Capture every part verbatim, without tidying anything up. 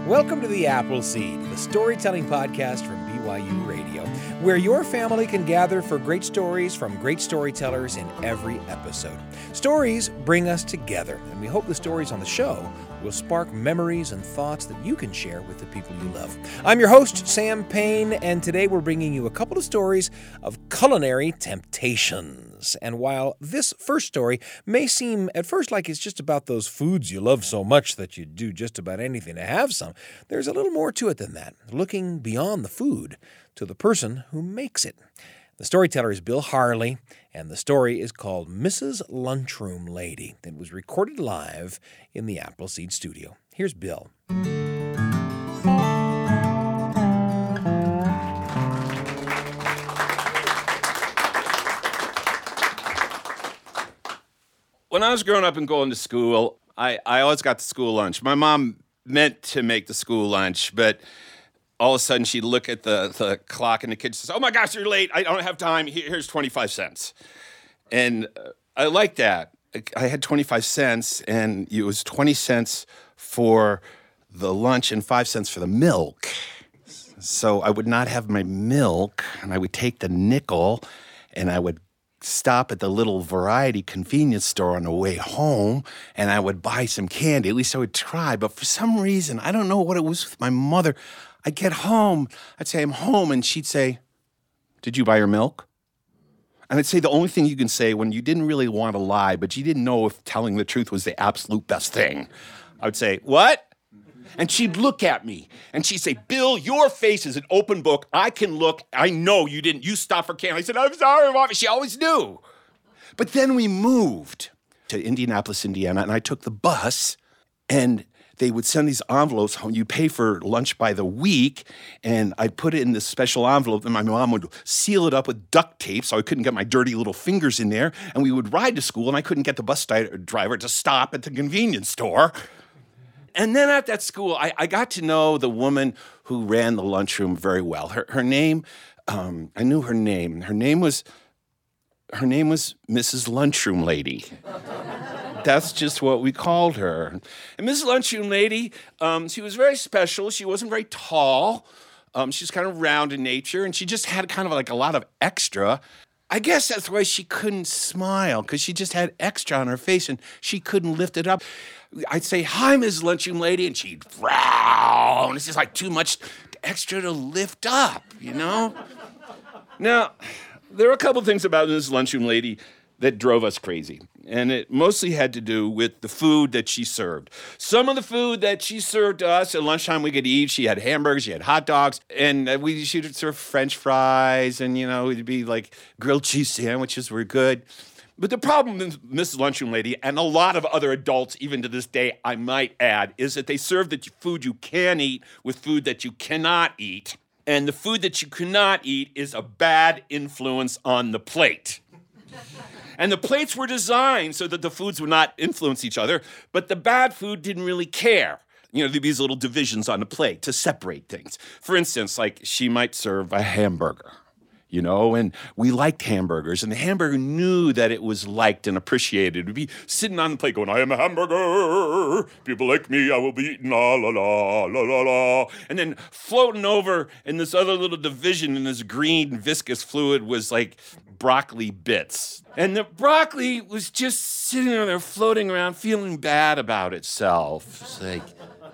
Welcome to The Appleseed, the storytelling podcast from B Y U Radio, where your family can gather for great stories from great storytellers in every episode. Stories bring us together, and we hope the stories on the show will spark memories and thoughts that you can share with the people you love. I'm your host, Sam Payne, and today we're bringing you a couple of stories of culinary temptations. And while this first story may seem at first like it's just about those foods you love so much that you'd do just about anything to have some, there's a little more to it than that, looking beyond the food to the person who makes it. The storyteller is Bill Harley, and the story is called Missus Lunchroom Lady. It was recorded live in the Appleseed studio. Here's Bill. When I was growing up and going to school, I, I always got the school lunch. My mom meant to make the school lunch, but all of a sudden she'd look at the, the clock in the kitchen and says, "Oh my gosh, you're late. I don't have time. Here, here's twenty-five cents. And uh, I liked that. I had twenty-five cents, and it was twenty cents for the lunch and five cents for the milk. So I would not have my milk, and I would take the nickel, and I would stop at the little variety convenience store on the way home, and I would buy some candy. At least I would try. But for some reason, I don't know what it was with my mother, I'd get home, I'd say, "I'm home," and she'd say, "Did you buy your milk?" And I'd say the only thing you can say when you didn't really want to lie, but you didn't know if telling the truth was the absolute best thing. I would say, "What?" And she'd look at me, and she'd say, "Bill, your face is an open book. I can look. I know you didn't. You stopped for candy." I said, "I'm sorry, Mom." She always knew. But then we moved to Indianapolis, Indiana, and I took the bus, and they would send these envelopes home. You pay for lunch by the week, and I'd put it in this special envelope, and my mom would seal it up with duct tape so I couldn't get my dirty little fingers in there, and we would ride to school, and I couldn't get the bus driver to stop at the convenience store. And then at that school, I, I got to know the woman who ran the lunchroom very well. Her, her name, um, I knew her name. Her name was, her name was Missus Lunchroom Lady. That's just what we called her. And Missus Lunchroom Lady, um, she was very special. She wasn't very tall. Um, she was kind of round in nature, and she just had kind of like a lot of extra. I guess that's why she couldn't smile, because she just had extra on her face, and she couldn't lift it up. I'd say, "Hi, Missus Lunchroom Lady," and she'd frown. It's just like too much extra to lift up, you know? Now, there are a couple things about Missus Lunchroom Lady that drove us crazy. And it mostly had to do with the food that she served. Some of the food that she served to us at lunchtime we could eat. She had hamburgers, she had hot dogs, and we she'd serve French fries, and, you know, it'd be like grilled cheese sandwiches were good. But the problem with Missus Lunchroom Lady, and a lot of other adults, even to this day, I might add, is that they serve the food you can eat with food that you cannot eat. And the food that you cannot eat is a bad influence on the plate. And the plates were designed so that the foods would not influence each other, but the bad food didn't really care. You know, there'd be these little divisions on the plate to separate things. For instance, like she might serve a hamburger, you know, and we liked hamburgers, and the hamburger knew that it was liked and appreciated. It would be sitting on the plate going, "I am a hamburger. People like me, I will be eaten, la, la, la, la, la, la." And then floating over in this other little division in this green viscous fluid was like broccoli bits. And the broccoli was just sitting there floating around, feeling bad about itself. It's like,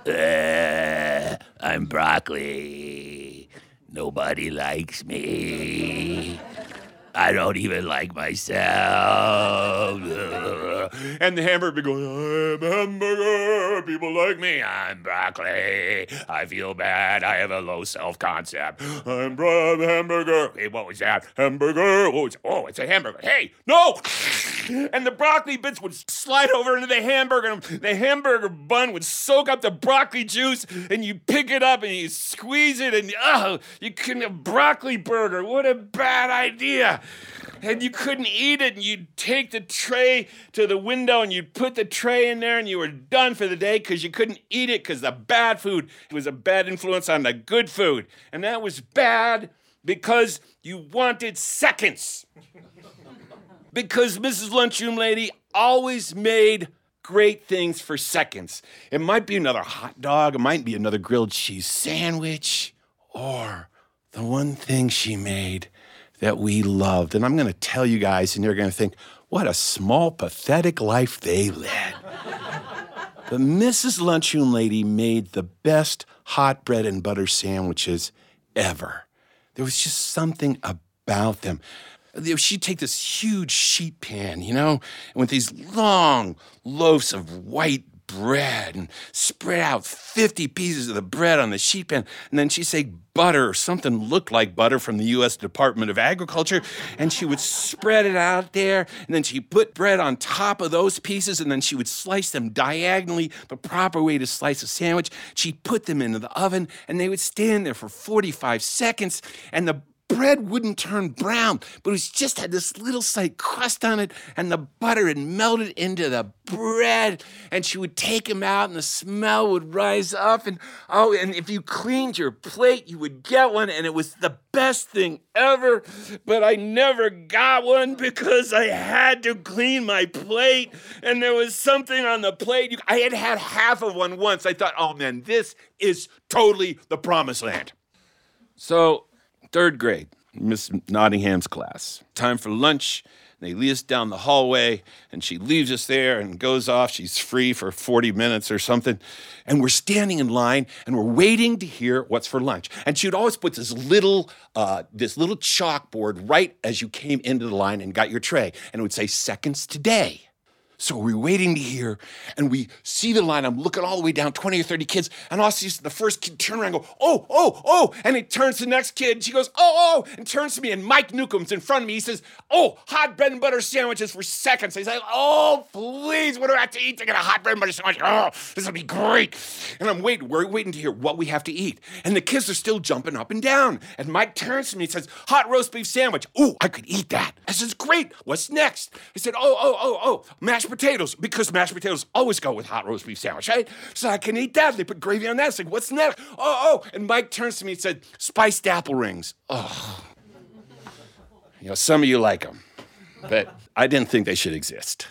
"Uh, I'm broccoli. Nobody likes me. I don't even like myself." And the hamburger would be going, "I'm a hamburger. People like me. I'm broccoli. I feel bad. I have a low self-concept. I'm bro- I'm a hamburger." Hey, what was that? Hamburger? What was, oh, it's a hamburger. Hey, no! And the broccoli bits would slide over into the hamburger, and the hamburger bun would soak up the broccoli juice, and you pick it up and you squeeze it, and oh, you couldn't have broccoli burger. What a bad idea. And you couldn't eat it, and you'd take the tray to the window, and you'd put the tray in there, and you were done for the day because you couldn't eat it because the bad food was a bad influence on the good food. And that was bad because you wanted seconds. Because Missus Lunchroom Lady always made great things for seconds. It might be another hot dog. It might be another grilled cheese sandwich, or the one thing she made that we loved. And I'm going to tell you guys, and you're going to think, what a small, pathetic life they led. But Missus Lunchroom Lady made the best hot bread and butter sandwiches ever. There was just something about them. She'd take this huge sheet pan, you know, and with these long loaves of white bread and spread out fifty pieces of the bread on the sheet pan. And then she'd say butter or something looked like butter from the U S Department of Agriculture. And she would spread it out there. And then she put bread on top of those pieces. And then she would slice them diagonally, the proper way to slice a sandwich. She'd put them into the oven and they would stand there for forty-five seconds. And the bread wouldn't turn brown, but it just had this little slight crust on it, and the butter had melted into the bread, and she would take them out, and the smell would rise up, and oh, and if you cleaned your plate, you would get one, and it was the best thing ever, but I never got one because I had to clean my plate, and there was something on the plate. I had had half of one once. I thought, oh man, this is totally the promised land. So, third grade, Miss Nottingham's class. Time for lunch. They lead us down the hallway, and she leaves us there and goes off. She's free for forty minutes or something. And we're standing in line, and we're waiting to hear what's for lunch. And she would always put this little, uh, this little chalkboard right as you came into the line and got your tray. And it would say, seconds today. So we're waiting to hear, and we see the line. I'm looking all the way down, twenty or thirty kids, and all I see is the first kid turn around and go, oh, oh, oh, and he turns to the next kid, and she goes, oh, oh, and turns to me, and Mike Newcomb's in front of me. He says, oh, hot bread and butter sandwiches for seconds. I say, oh, please, what do I have to eat to get a hot bread and butter sandwich? Oh, this will be great. And I'm waiting, we're waiting to hear what we have to eat. And the kids are still jumping up and down. And Mike turns to me and says, hot roast beef sandwich. Oh, I could eat that. I says, great, what's next? I said, oh, oh, oh, oh, mashed potatoes, because mashed potatoes always go with hot roast beef sandwich, right? So I can eat that. They put gravy on that. It's like, what's next? Oh, oh. And Mike turns to me and said, spiced apple rings. Oh. You know, some of you like them, but I didn't think they should exist.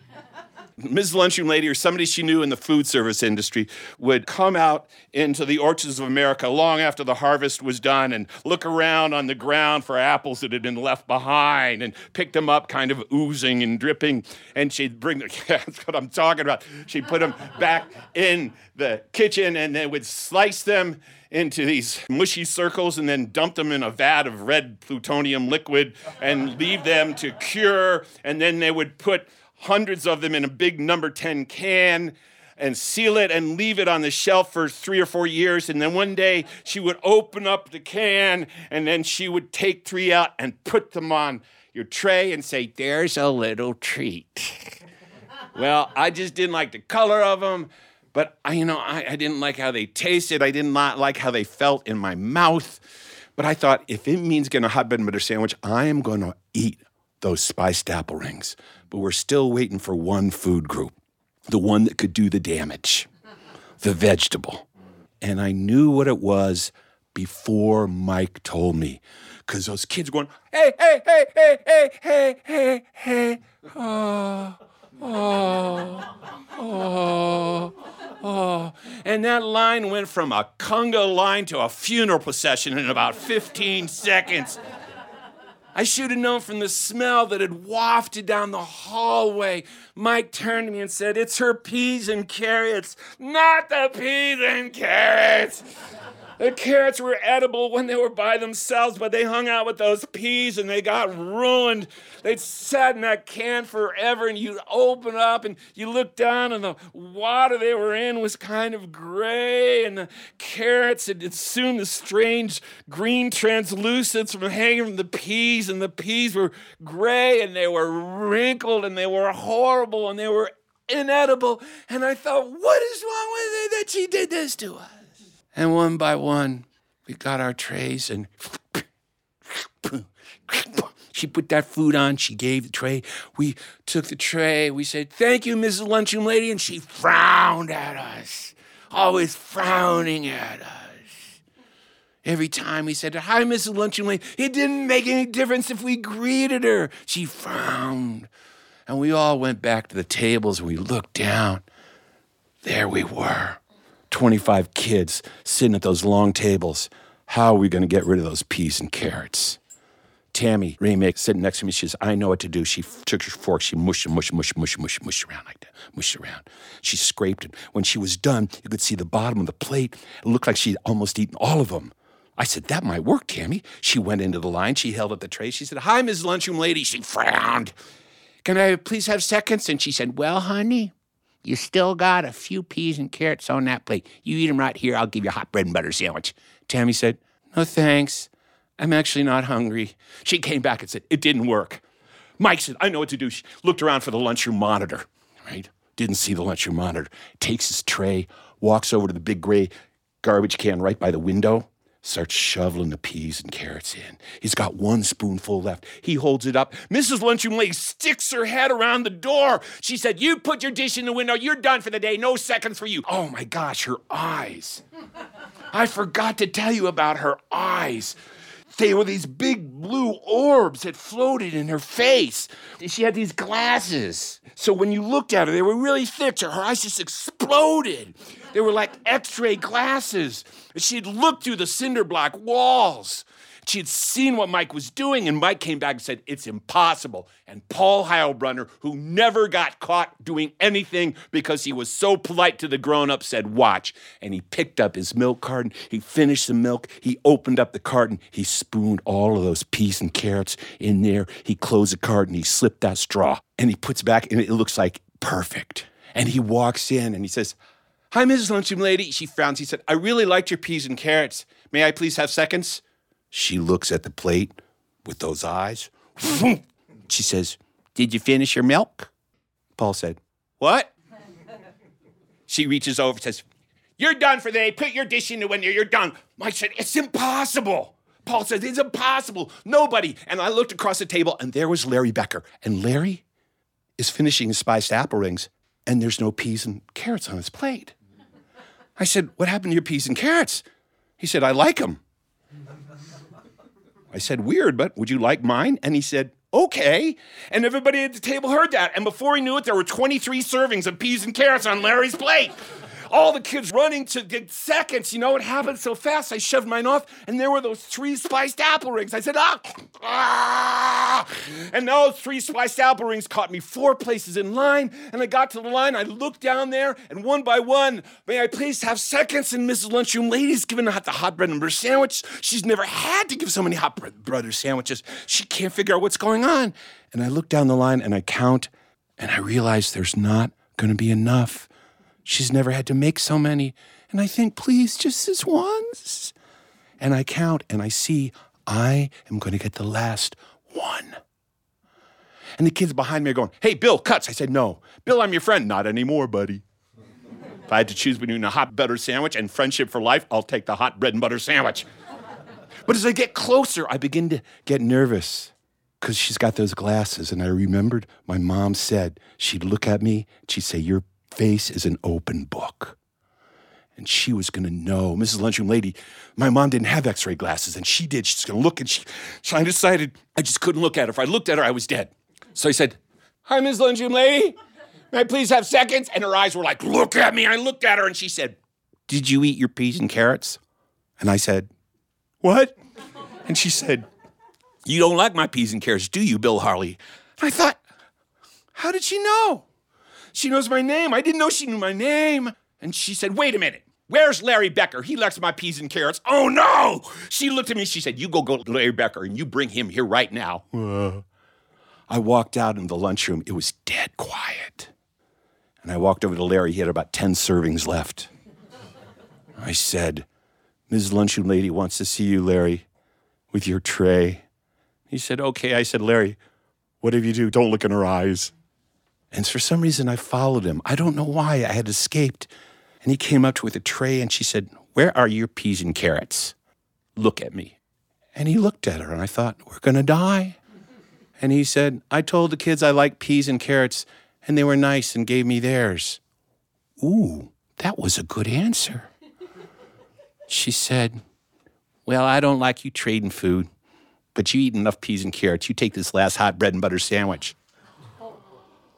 Missus Lunchroom Lady or somebody she knew in the food service industry would come out into the orchards of America long after the harvest was done and look around on the ground for apples that had been left behind and pick them up kind of oozing and dripping, and she'd bring them, yeah, that's what I'm talking about. She'd put them back in the kitchen and then would slice them into these mushy circles and then dump them in a vat of red plutonium liquid and leave them to cure, and then they would put hundreds of them in a big number ten can and seal it and leave it on the shelf for three or four years. And then one day she would open up the can and then she would take three out and put them on your tray and say, there's a little treat. Well, I just didn't like the color of them, but I, you know, I, I didn't like how they tasted. I did not like how they felt in my mouth. But I thought, if it means getting a hot bread and butter sandwich, I am going to eat those spiced apple rings. But we're still waiting for one food group, the one that could do the damage, the vegetable. And I knew what it was before Mike told me, because those kids were going, hey, hey, hey, hey, hey, hey, hey, hey, oh, oh, oh, oh. And that line went from a conga line to a funeral procession in about fifteen seconds. I should have known from the smell that had wafted down the hallway. Mike turned to me and said, it's her peas and carrots, not the peas and carrots. The carrots were edible when they were by themselves, but they hung out with those peas and they got ruined. They'd sat in that can forever, and you'd open up and you look down and the water they were in was kind of gray, and the carrots had assumed the strange green translucence from hanging from the peas, and the peas were gray and they were wrinkled and they were horrible and they were inedible. And I thought, what is wrong with it that she did this to us? And one by one, we got our trays, and she put that food on. She gave the tray. We took the tray. We said, thank you, Missus Lunchroom Lady. And she frowned at us, always frowning at us. Every time we said, hi, Missus Lunchroom Lady, it didn't make any difference if we greeted her. She frowned. And we all went back to the tables and we looked down. There we were, twenty-five kids sitting at those long tables. How are we going to get rid of those peas and carrots? Tammy Remake sitting next to me, she says, I know what to do. She f- took her fork, she mushed and mushed, mushed, mushed, mushed, mushed around like that, mushed around. She scraped it. When she was done, you could see the bottom of the plate. It looked like she'd almost eaten all of them. I said, that might work, Tammy. She went into the line. She held up the tray. She said, hi, Missus Lunchroom Lady. She frowned. Can I please have seconds? And she said, well, honey, you still got a few peas and carrots on that plate. You eat them right here. I'll give you a hot bread and butter sandwich. Tammy said, no, thanks. I'm actually not hungry. She came back and said, it didn't work. Mike said, I know what to do. She looked around for the lunchroom monitor, right? Didn't see the lunchroom monitor. Takes his tray, walks over to the big gray garbage can right by the window, starts shoveling the peas and carrots in. He's got one spoonful left. He holds it up. Missus Lunchroom Lady sticks her head around the door. She said, you put your dish in the window. You're done for the day. No seconds for you. Oh, my gosh, her eyes. I forgot to tell you about her eyes. They were these big blue orbs that floated in her face. She had these glasses. So when you looked at her, they were really thick. So her eyes just exploded. They were like x-ray glasses. She'd looked through the cinder block walls. She had seen what Mike was doing, and Mike came back and said, it's impossible. And Paul Heilbrunner, who never got caught doing anything because he was so polite to the grown-ups, said, watch. And he picked up his milk carton. He finished the milk. He opened up the carton. He spooned all of those peas and carrots in there. He closed the carton. He slipped that straw. And he puts back, and it looks like perfect. And he walks in, and he says, hi, Missus Lunchroom Lady. She frowns. He said, I really liked your peas and carrots. May I please have seconds? She looks at the plate with those eyes. She says, did you finish your milk? Paul said, what? She reaches over and says, you're done for the day. Put your dish in the window. You're done. Mike said, it's impossible. Paul said, it's impossible. Nobody. And I looked across the table, and there was Larry Becker. And Larry is finishing his spiced apple rings, and there's no peas and carrots on his plate. I said, what happened to your peas and carrots? He said, I like them. I said, weird, but would you like mine? And he said, okay. And everybody at the table heard that. And before he knew it, there were twenty-three servings of peas and carrots on Larry's plate. All the kids running to get seconds. You know, it happened so fast. I shoved mine off, and there were those three spiced apple rings. I said, ah, ah. And those three spiced apple rings caught me four places in line. And I got to the line. I looked down there, and one by one, may I please have seconds? And Missus Lunchroom Lady's giving out the hot bread and butter sandwich. She's never had to give so many hot bread and butter sandwiches. She can't figure out what's going on. And I look down the line, and I count, and I realize there's not going to be enough. She's never had to make so many. And I think, please, just this once. And I count, and I see I am going to get the last one. And the kids behind me are going, hey, Bill, cuts. I said, no. Bill, I'm your friend. Not anymore, buddy. If I had to choose between a hot butter sandwich and friendship for life, I'll take the hot bread and butter sandwich. But as I get closer, I begin to get nervous because she's got those glasses. And I remembered my mom said, she'd look at me, and she'd say, you're face is an open book. And she was going to know. Missus Lunchroom Lady, my mom didn't have x-ray glasses, and she did. She's going to look, and she, so I decided I just couldn't look at her. If I looked at her, I was dead. So I said, hi, Missus Lunchroom Lady. May I please have seconds? And her eyes were like, look at me. I looked at her, and she said, did you eat your peas and carrots? And I said, what? And she said, you don't like my peas and carrots, do you, Bill Harley? And I thought, how did she know? She knows my name. I didn't know she knew my name. And she said, wait a minute. Where's Larry Becker? He likes my peas and carrots. Oh, no. She looked at me. She said, you go go to Larry Becker and you bring him here right now. Uh, I walked out in the lunchroom. It was dead quiet. And I walked over to Larry. He had about ten servings left. I said, Missus Lunchroom Lady wants to see you, Larry, with your tray. He said, okay. I said, Larry, whatever you do, don't look in her eyes. And for some reason, I followed him. I don't know why. I had escaped. And he came up to her with a tray, and she said, where are your peas and carrots? Look at me. And he looked at her, and I thought, we're going to die. And he said, I told the kids I like peas and carrots, and they were nice and gave me theirs. Ooh, that was a good answer. She said, well, I don't like you trading food, but you eat enough peas and carrots. You take this last hot bread and butter sandwich.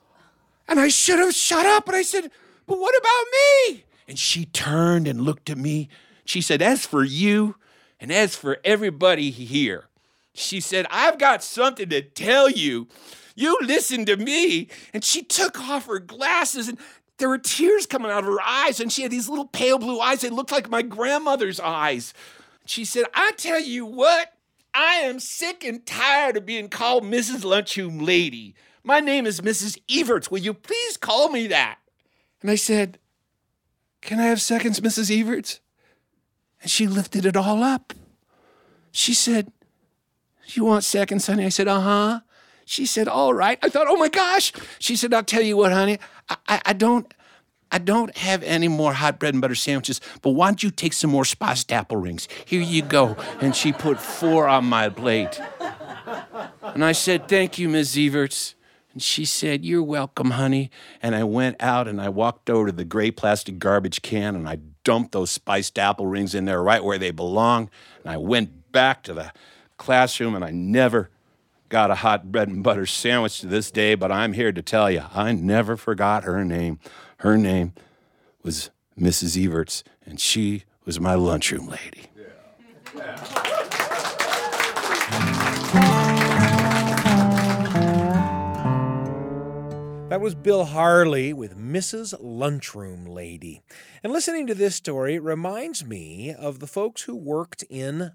And I should have shut up. And I said, but what about me? And she turned and looked at me. She said, as for you and as for everybody here, she said, I've got something to tell you. You listen to me. And she took off her glasses, and there were tears coming out of her eyes, and she had these little pale blue eyes. They looked like my grandmother's eyes. She said, I tell you what, I am sick and tired of being called Missus Lunchroom Lady. My name is Missus Everts. Will you please call me that? And I said, can I have seconds, Missus Everts? And she lifted it all up. She said, you want seconds, honey? I said, uh-huh. She said, all right. I thought, oh my gosh. She said, I'll tell you what, honey, I, I, I don't I don't have any more hot bread and butter sandwiches, but why don't you take some more spiced apple rings? Here you go. And she put four on my plate. And I said, thank you, Miss Everts. And she said, you're welcome, honey. And I went out and I walked over to the gray plastic garbage can and I dumped those spiced apple rings in there right where they belong. And I went back to the classroom and I never got a hot bread and butter sandwich to this day, but I'm here to tell you, I never forgot her name. Her name was Missus Everts, and she was my lunchroom lady. Yeah. Yeah. That was Bill Harley with Missus Lunchroom Lady. And listening to this story, it reminds me of the folks who worked in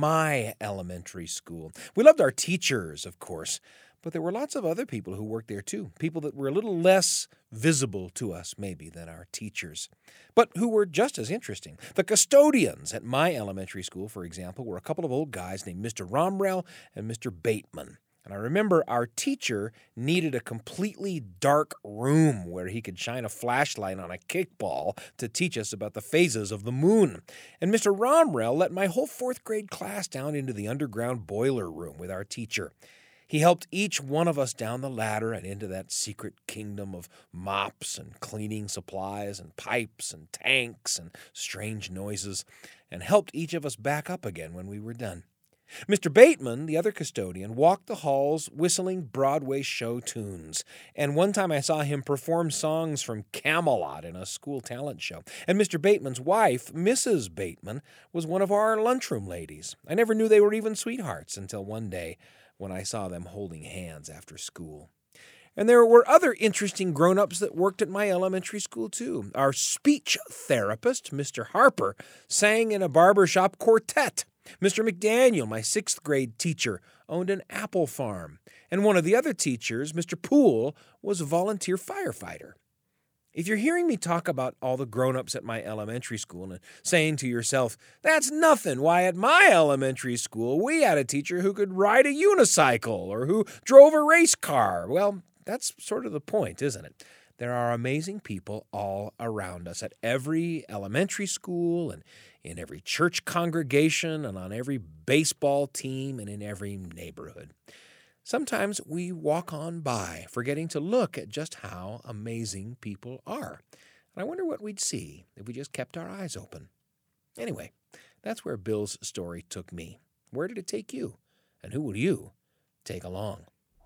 my elementary school. We loved our teachers, of course, but there were lots of other people who worked there too, people that were a little less visible to us maybe than our teachers, but who were just as interesting. The custodians at my elementary school, for example, were a couple of old guys named Mister Romrell and Mister Bateman. And I remember our teacher needed a completely dark room where he could shine a flashlight on a kickball to teach us about the phases of the moon. And Mister Romrell let my whole fourth grade class down into the underground boiler room with our teacher. He helped each one of us down the ladder and into that secret kingdom of mops and cleaning supplies and pipes and tanks and strange noises, and helped each of us back up again when we were done. Mister Bateman, the other custodian, walked the halls whistling Broadway show tunes, and one time I saw him perform songs from Camelot in a school talent show. And Mister Bateman's wife, Missus Bateman, was one of our lunchroom ladies. I never knew they were even sweethearts until one day when I saw them holding hands after school. And there were other interesting grown-ups that worked at my elementary school, too. Our speech therapist, Mister Harper, sang in a barbershop quartet. Mister McDaniel, my sixth grade teacher, owned an apple farm. And one of the other teachers, Mister Poole, was a volunteer firefighter. If you're hearing me talk about all the grown-ups at my elementary school and saying to yourself, that's nothing, why at my elementary school we had a teacher who could ride a unicycle or who drove a race car. Well, that's sort of the point, isn't it? There are amazing people all around us at every elementary school and in every church congregation and on every baseball team and in every neighborhood. Sometimes we walk on by, forgetting to look at just how amazing people are. And I wonder what we'd see if we just kept our eyes open. Anyway, that's where Bill's story took me. Where did it take you? And who will you take along?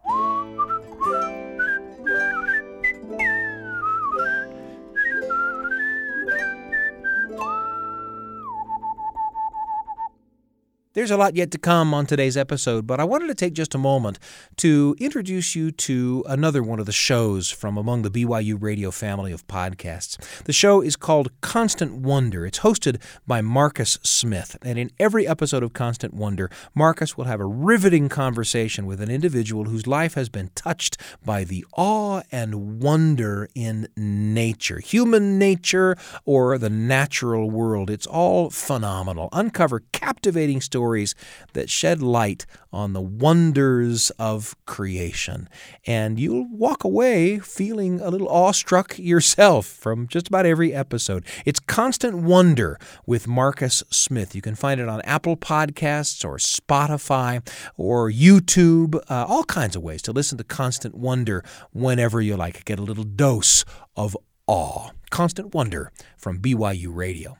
There's a lot yet to come on today's episode, but I wanted to take just a moment to introduce you to another one of the shows from among the B Y U Radio family of podcasts. The show is called Constant Wonder. It's hosted by Marcus Smith, and in every episode of Constant Wonder, Marcus will have a riveting conversation with an individual whose life has been touched by the awe and wonder in nature, human nature or the natural world. It's all phenomenal. Uncover captivating stories that shed light on the wonders of creation. And you'll walk away feeling a little awestruck yourself from just about every episode. It's Constant Wonder with Marcus Smith. You can find it on Apple Podcasts or Spotify or YouTube, uh, all kinds of ways to listen to Constant Wonder whenever you like. Get a little dose of awe. Constant Wonder from B Y U Radio.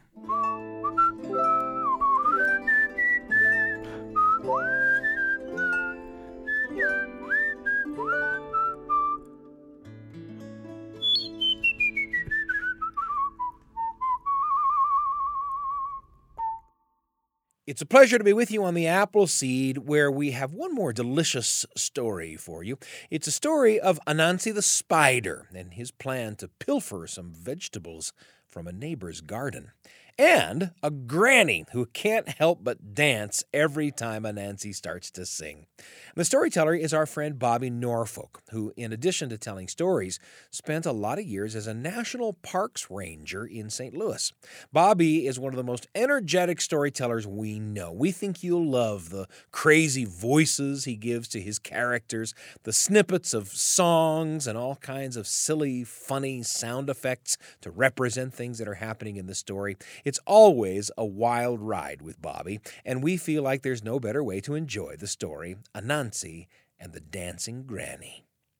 It's a pleasure to be with you on the Appleseed, where we have one more delicious story for you. It's a story of Anansi the spider and his plan to pilfer some vegetables from a neighbor's garden. And a granny who can't help but dance every time Anansi starts to sing. The storyteller is our friend Bobby Norfolk, who, in addition to telling stories, spent a lot of years as a national parks ranger in Saint Louis. Bobby is one of the most energetic storytellers we know. We think you'll love the crazy voices he gives to his characters, the snippets of songs, and all kinds of silly, funny sound effects to represent things that are happening in the story. It's always a wild ride with Bobby, and we feel like there's no better way to enjoy the story, Anansi and the Dancing Granny.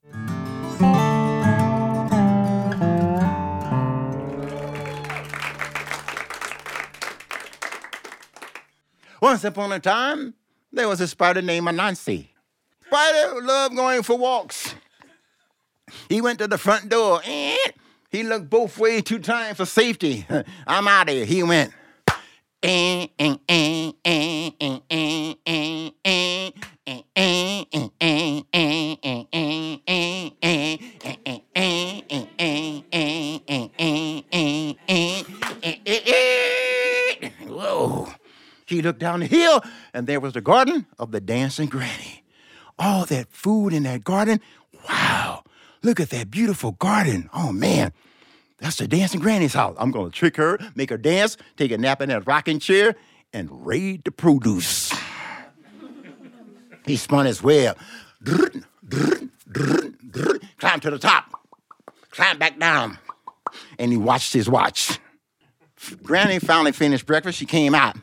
Once upon a time, there was a spider named Anansi. Spider loved going for walks. He went to the front door, and he looked both ways two times for safety. I'm out of here. He went. Whoa. He looked down the hill, and there was the garden of the Dancing Granny. All that food in that garden. Wow. Look at that beautiful garden. Oh, man. That's the Dancing Granny's house. I'm going to trick her, make her dance, take a nap in that rocking chair, and raid the produce. He spun his web. Climbed to the top. Climbed back down. And he watched his watch. Granny finally finished breakfast. She came out.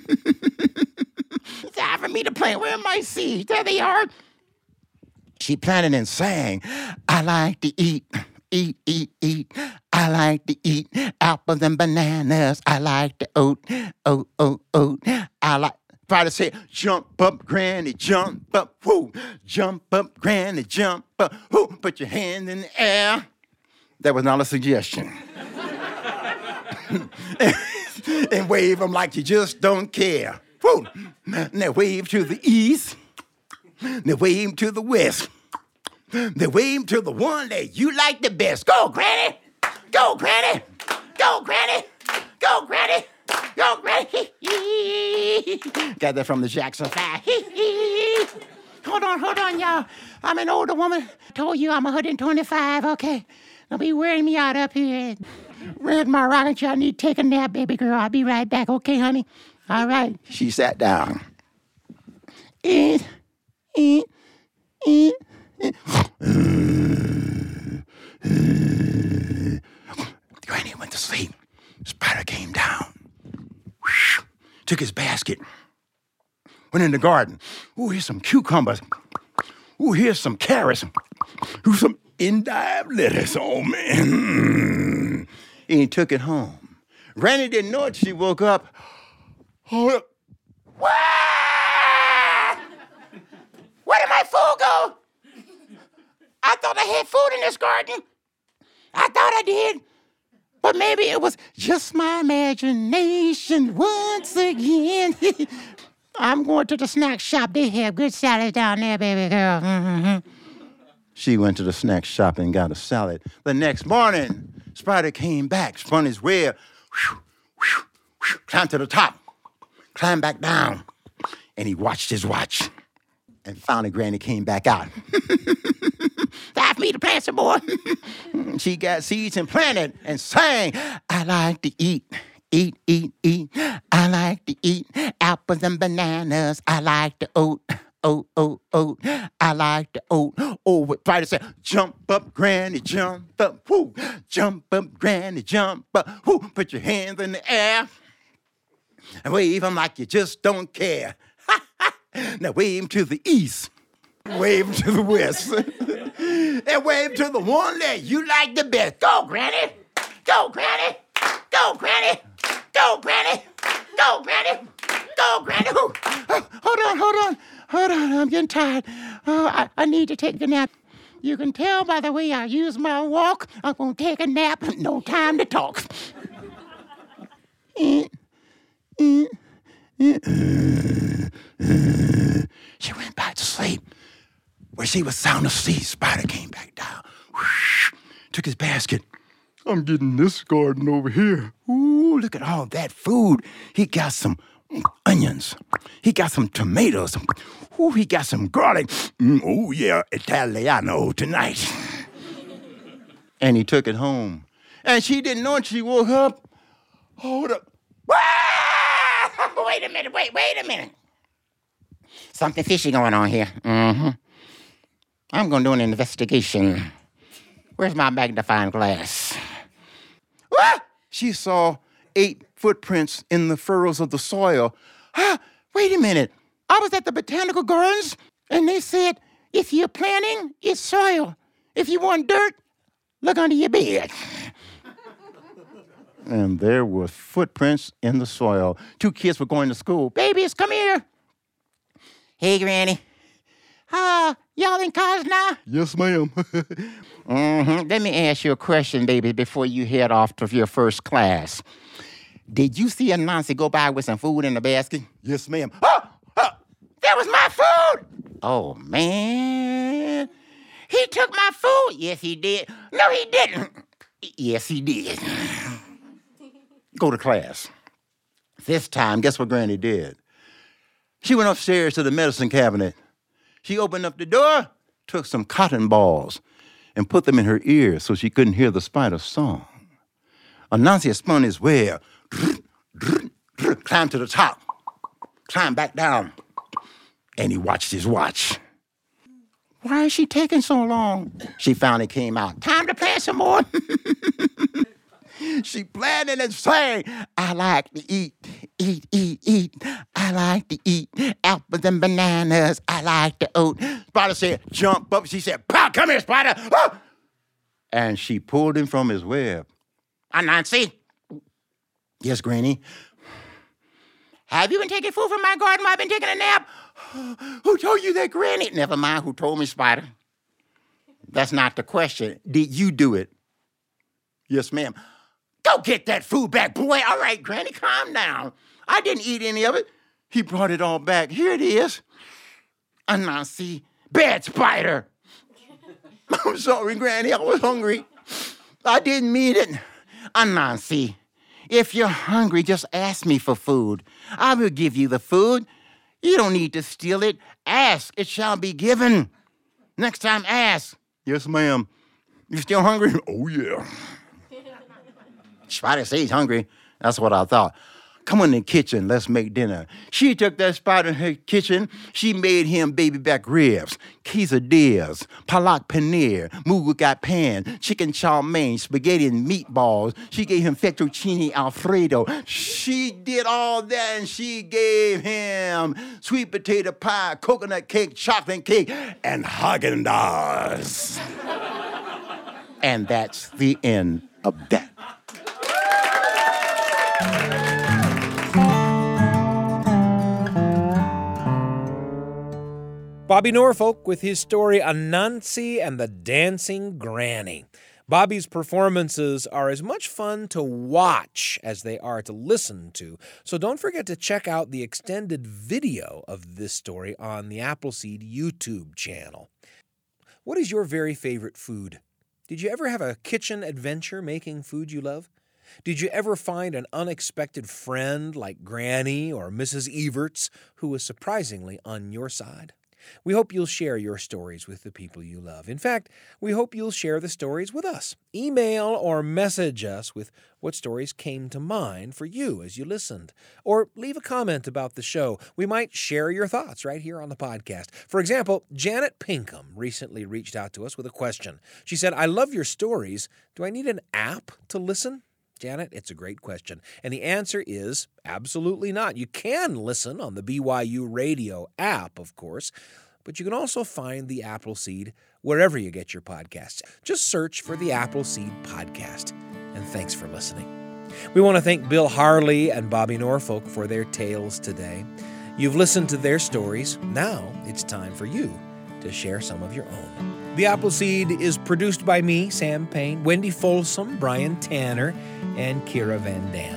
It's time for me to plant. Where are my seeds? There they are. She planted and sang, I like to eat, eat, eat, eat. I like to eat apples and bananas. I like to oat, oat, oat, oat. I like, try to say, jump up, Granny, jump up, whoo. Jump up, Granny, jump up, whoo. Put your hand in the air. That was not a suggestion. And wave them like you just don't care. Whoo. Now wave to the east. Now wave to the west. Now wave to the one that you like the best. Go, Granny. Go, Granny. Go, Granny. Go, Granny. Go, Granny. Got that from the Jackson Five. Hold on, hold on, y'all. I'm an older woman. Told you I'm one hundred twenty-five. Okay. Don't be wearing me out up here. Read my rocking chair. I need to take a nap, baby girl. I'll be right back. Okay, honey? All right. She sat down. Eat, eat, eat. Granny went to sleep. Spider came down. Took his basket. Went in the garden. Ooh, here's some cucumbers. Ooh, here's some carrots. Ooh, some endive lettuce. Oh, man. And he took it home. Granny didn't know it. She woke up. Hold up. What? Where did my food go? I thought I had food in this garden. I thought I did. But maybe it was just my imagination once again. I'm going to the snack shop. They have good salad down there, baby girl. Mm-hmm. She went to the snack shop and got a salad. The next morning, Spider came back, spun his web, whew, whew, whew, climbed to the top, climbed back down, and he watched his watch. And finally, Granny came back out. Time for me to plant some more. She got seeds and planted and sang, I like to eat, eat, eat, eat. I like to eat apples and bananas. I like to oat, oat, oat, oat. I like to oat. Oh, try to say, jump up, Granny, jump up, whoo. Jump up, Granny, jump up, whoo. Put your hands in the air and wave them like you just don't care. Now wave to the east, wave to the west, and wave to the one that you like the best. Go, Granny! Go, Granny! Go, Granny! Go, Granny! Go, Granny! Go, Granny! Oh, hold on, hold on, hold on. I'm getting tired. Oh, I, I need to take a nap. You can tell by the way I use my walk, I'm gonna take a nap. No time to talk. She went back to sleep. When she was sound asleep, Spider came back down. Whoosh, took his basket. I'm getting this garden over here. Ooh, look at all that food. He got some onions. He got some tomatoes. Ooh, he got some garlic. Mm, oh, yeah, Italiano tonight. And he took it home. And she didn't know it. She woke up. Hold up. Ah! Wait a minute, wait, wait a minute. Something fishy going on here. Mm-hmm. I'm going to do an investigation. Where's my magnifying glass? Ah! She saw eight footprints in the furrows of the soil. Ah, wait a minute. I was at the botanical gardens, and they said, if you're planting, it's soil. If you want dirt, look under your bed. And there were footprints in the soil. Two kids were going to school. Babies, come here. Hey, Granny. Ah, y'all in college now? Yes, ma'am. mm-hmm. Let me ask you a question, baby, before you head off to your first class. Did you see Anansi go by with some food in the basket? Yes, ma'am. Oh, oh, that was my food! Oh, man. He took my food. Yes, he did. No, he didn't. Yes, he did. Go to class. This time, guess what Granny did? She went upstairs to the medicine cabinet. She opened up the door, took some cotton balls, and put them in her ears so she couldn't hear the spider's song. Anansi spun his web, climbed to the top, climbed back down, and he watched his watch. Why is she taking so long? She finally came out. Time to play some more. She planted and sang, I like to eat, eat, eat, eat. I like to eat apples and bananas. I like to oat. Spider said, jump up. She said, pow, come here, Spider. Oh! And she pulled him from his web. Anansi. Yes, Granny. Have you been taking food from my garden while I've been taking a nap? Who told you that, Granny? Never mind who told me, Spider. That's not the question. Did you do it? Yes, ma'am. Go get that food back, boy. All right, Granny, calm down. I didn't eat any of it. He brought it all back. Here it is. Anansi, bad Spider. I'm sorry, Granny. I was hungry. I didn't mean it. Anansi, if you're hungry, just ask me for food. I will give you the food. You don't need to steal it. Ask, it shall be given. Next time, ask. Yes, ma'am. You still hungry? Oh, yeah. Spider says he's hungry. That's what I thought. Come in the kitchen, let's make dinner. She took that Spider in her kitchen. She made him baby back ribs, quesadillas, palak paneer, mugukat pan, chicken chow mein, spaghetti and meatballs. She gave him fettuccine alfredo. She did all that, and she gave him sweet potato pie, coconut cake, chocolate cake, and Haagen-Dazs. And that's the end of that. Bobby Norfolk with his story Anansi and the Dancing Granny. Bobby's performances are as much fun to watch as they are to listen to, so don't forget to check out the extended video of this story on the Appleseed YouTube channel. What is your very favorite food? Did you ever have a kitchen adventure making food you love? Did you ever find an unexpected friend like Granny or Missus Everts who was surprisingly on your side? We hope you'll share your stories with the people you love. In fact, we hope you'll share the stories with us. Email or message us with what stories came to mind for you as you listened. Or leave a comment about the show. We might share your thoughts right here on the podcast. For example, Janet Pinkham recently reached out to us with a question. She said, I love your stories. Do I need an app to listen? Janet, it's a great question. And the answer is absolutely not. You can listen on the B Y U Radio app, of course, but you can also find the Appleseed wherever you get your podcasts. Just search for the Appleseed Podcast. And thanks for listening. We want to thank Bill Harley and Bobby Norfolk for their tales today. You've listened to their stories. Now it's time for you to share some of your own. The Appleseed is produced by me, Sam Payne, Wendy Folsom, Brian Tanner, and Kira Van Dam.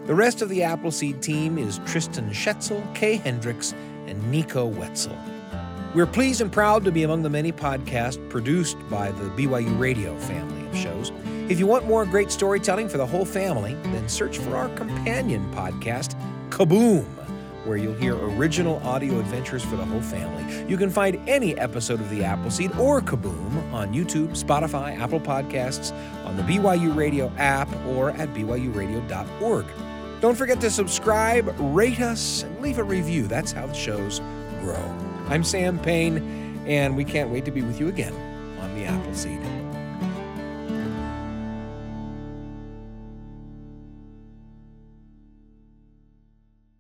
The rest of the Appleseed team is Tristan Schetzel, Kay Hendricks, and Nico Wetzel. We're pleased and proud to be among the many podcasts produced by the B Y U Radio family of shows. If you want more great storytelling for the whole family, then search for our companion podcast, Kaboom, where you'll hear original audio adventures for the whole family. You can find any episode of The Appleseed or Kaboom on YouTube, Spotify, Apple Podcasts, on the B Y U Radio app, or at b y u radio dot org. Don't forget to subscribe, rate us, and leave a review. That's how the shows grow. I'm Sam Payne, and we can't wait to be with you again on The Appleseed.